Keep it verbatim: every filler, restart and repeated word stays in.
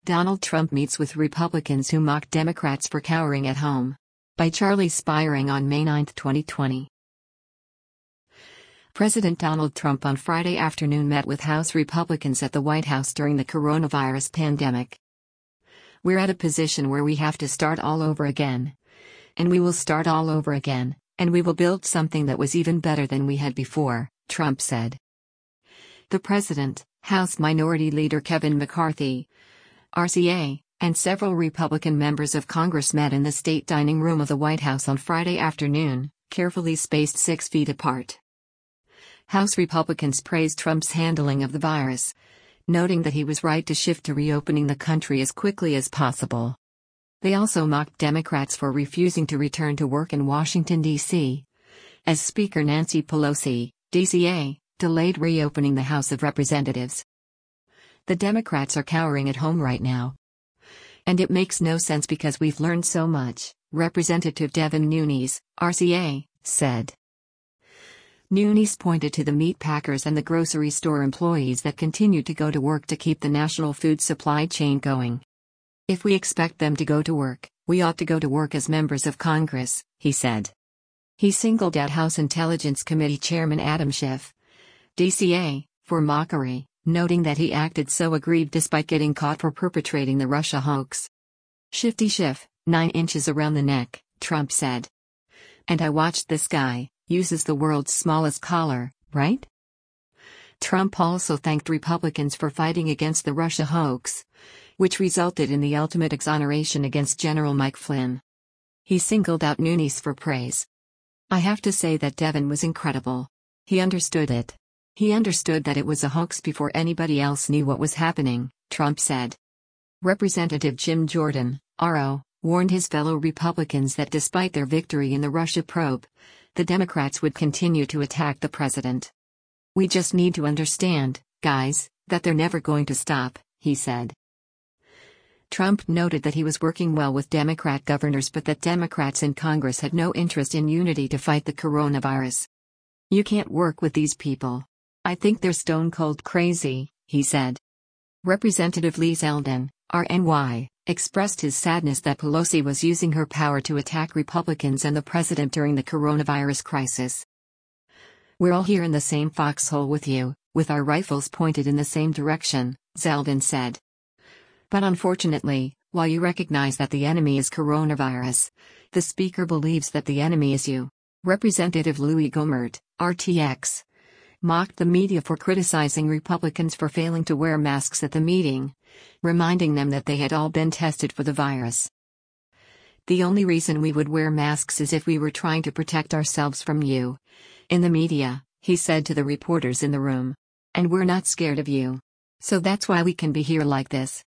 Donald Trump meets with Republicans who mock Democrats for cowering at home. By Charlie Spiring on May ninth, twenty twenty. President Donald Trump on Friday afternoon met with House Republicans at the White House during the coronavirus pandemic. "We're at a position where we have to start all over again. And we will start all over again, and we will build something that was even better than we had before," Trump said. The president, House Minority Leader Kevin McCarthy, R C A, and several Republican members of Congress met in the state dining room of the White House on Friday afternoon, carefully spaced six feet apart. House Republicans praised Trump's handling of the virus, noting that he was right to shift to reopening the country as quickly as possible. They also mocked Democrats for refusing to return to work in Washington, D C, as Speaker Nancy Pelosi, D C A, delayed reopening the House of Representatives. "The Democrats are cowering at home right now. And it makes no sense because we've learned so much," Representative Devin Nunes, R C A, said. Nunes pointed to the meat packers and the grocery store employees that continue to go to work to keep the national food supply chain going. "If we expect them to go to work, we ought to go to work as members of Congress," he said. He singled out House Intelligence Committee Chairman Adam Schiff, D C A, for mockery, noting that he acted so aggrieved despite getting caught for perpetrating the Russia hoax. "Shifty Schiff, nine inches around the neck," Trump said. "And I watched this guy, uses the world's smallest collar, right?" Trump also thanked Republicans for fighting against the Russia hoax, which resulted in the ultimate exoneration against General Mike Flynn. He singled out Nunes for praise. "I have to say that Devin was incredible. He understood it. He understood that it was a hoax before anybody else knew what was happening," Trump said. Representative Jim Jordan, R O, warned his fellow Republicans that despite their victory in the Russia probe, the Democrats would continue to attack the president. "We just need to understand, guys, that they're never going to stop," he said. Trump noted that he was working well with Democrat governors but that Democrats in Congress had no interest in unity to fight the coronavirus. "You can't work with these people. I think they're stone cold crazy," he said. Representative Lee Zeldin, R N Y, expressed his sadness that Pelosi was using her power to attack Republicans and the president during the coronavirus crisis. "We're all here in the same foxhole with you, with our rifles pointed in the same direction," Zeldin said. "But unfortunately, while you recognize that the enemy is coronavirus, the speaker believes that the enemy is you." Representative Louis Gohmert, R T X, mocked the media for criticizing Republicans for failing to wear masks at the meeting, reminding them that they had all been tested for the virus. "The only reason we would wear masks is if we were trying to protect ourselves from you in the media," he said to the reporters in the room. "And we're not scared of you. So that's why we can be here like this."